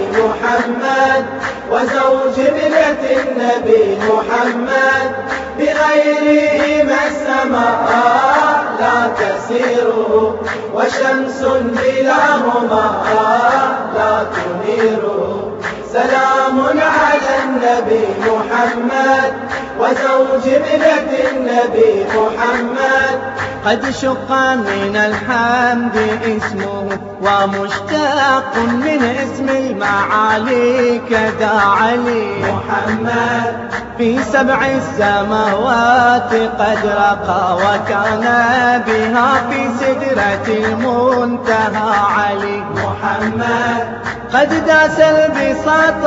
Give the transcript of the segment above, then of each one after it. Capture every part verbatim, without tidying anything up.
محمد وزوج ابنة النبي محمد، بغيره ما السماء لا تسير، وشمس بلاهما لا تنير. سلام على النبي محمد وزوج ابنة النبي محمد، قد شق من الحمد اسمه ومشتاق من اسم المعالي كذا علي محمد، في سبع السماوات قد رقى وكان بها في سدرة المنتهى علي محمد، قد داس البساط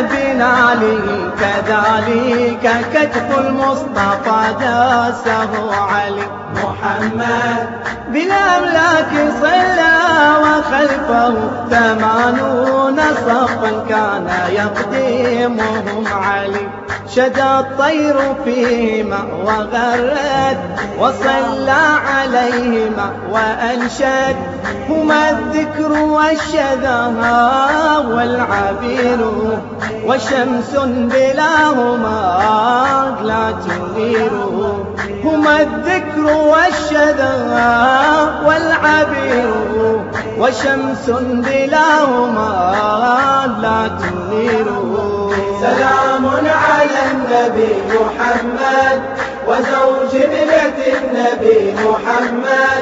بنعله كذلك كتف المصطفى داسه علي محمد، بالأملاك صلى وخلفه ثمانون صفا كان يقدمهم علي، شدى الطير فيهما وغرد وصلى عليهما وأنشد، هما الذكر والشذا والعبير، وشمس بلاهما لا تنير. هما الذكر والشذا والعبير، وشمس بلاهما لا تنير. سلام على النبي محمد وزوج ابنة النبي محمد،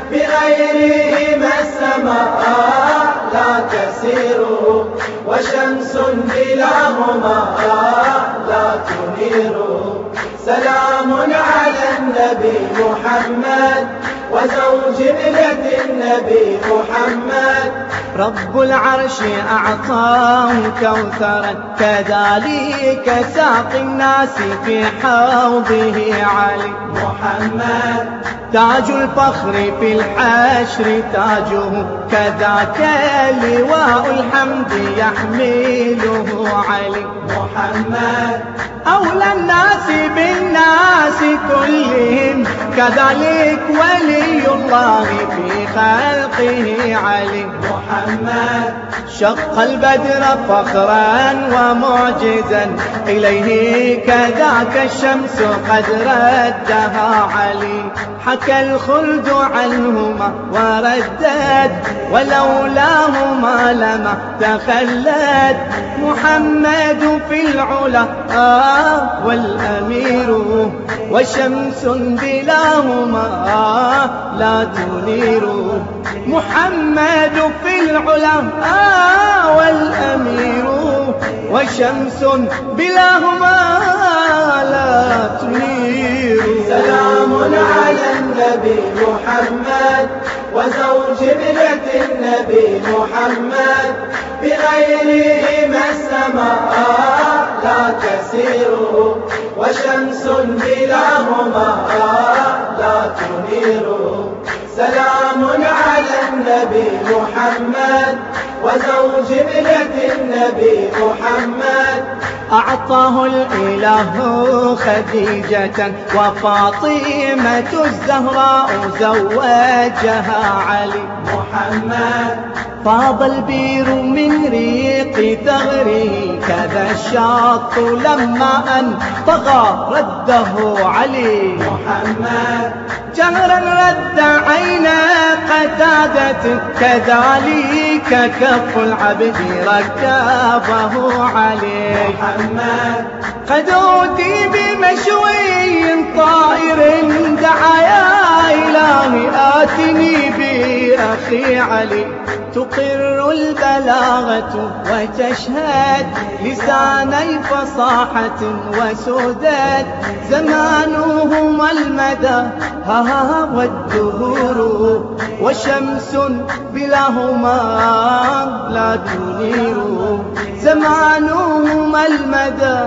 بغيره ما السماء لا تسير، وشمس بلاهما لا تنير. سلام على النبي محمد وزوج ابنة النبي محمد، رب العرش أعطاه كوثرا كذلك ساقي الناس في حوضه علي محمد، تاج الفخر في الحشر تاجه كذاك لواء الحمد يحمله علي محمد، أولى الناس بالناس كلهم كذلك ولي الله في خلقه علي محمد، شق البدر فخرا ومعجزا إليه كذاك الشمس قد ردها علي، حكى الخلد عنهما وردد ولولاهما لما تخلد، محمد في العلا آه والأمير، وشمس بلاهما لا تنير. محمد في العلا آه والأمير، وشمس بلاهما لا تنير. سلام على النبي محمد وزوج ابنة النبي محمد، بغيره ما السماء لا تسير، وشمس بلاهما لا تنير. سلام على النبي محمد وزوج ابنة النبي محمد، أعطاه الإله خديجة وفاطمة الزهراء زوجها علي محمد، فاض البير من ريق ثغره كذا الشاط لما أن طغى رده علي محمد، جهرا رد عين قتادة كذلك كف العبد ركابه علي محمد، قد أوتي بمشوي طائر دعا يا إلهي آتني بأخي علي، تقر البلاغة وتشهد لساني فصاحة وسدد، زمانهما المدى ها ها والدهور، وشمس بلاهما لا تنير. زمانهما المدى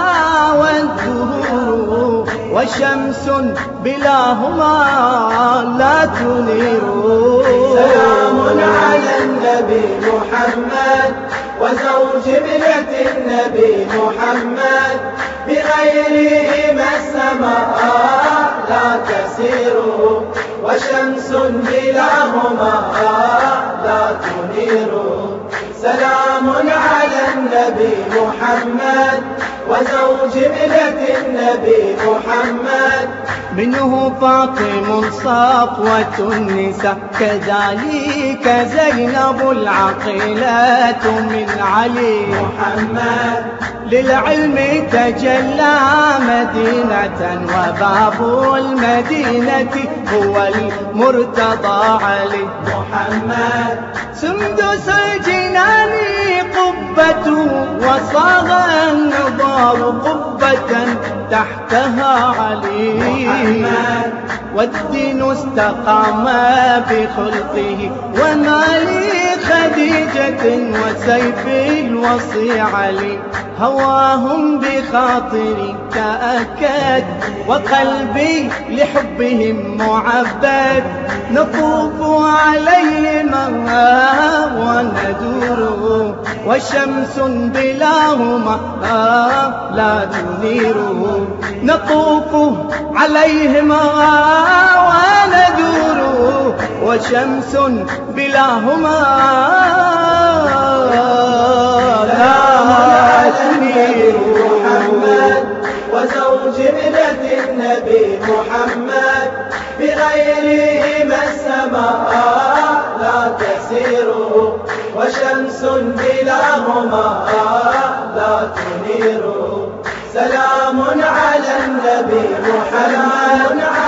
والدهور، وشمس بلاهما لا تنير. سلام على النبي محمد وزوج ابنة النبي محمد، بغيره ما السماء لا تسير، وشمس بلاهما لا تنير. سلام على النبي محمد وزوج ابنة النبي محمد. منه فاطم صفوة النساء كذلك زينب العقيلة من علي محمد. للعلم تجلى مدينة وباب المدينة هو المرتضى علي محمد. سندس الجنان قبة وصاغ النظار قبة تحتها علي محمد. والدين استقام بخلقه وما لخديجة وسيف الوصي علي هواهم بخاطري تأكد وقلبي لحبهم معبد نطوف عليهم وندور وشمس بلاهما لا تنير نطوف عليهما وندور وشمس بلاهما لا تنير. محمد وزوج ابنة النبي محمد بغيرهما السماء لا تسير وشمس بلاهما لا تنير. سلام على النبي محمد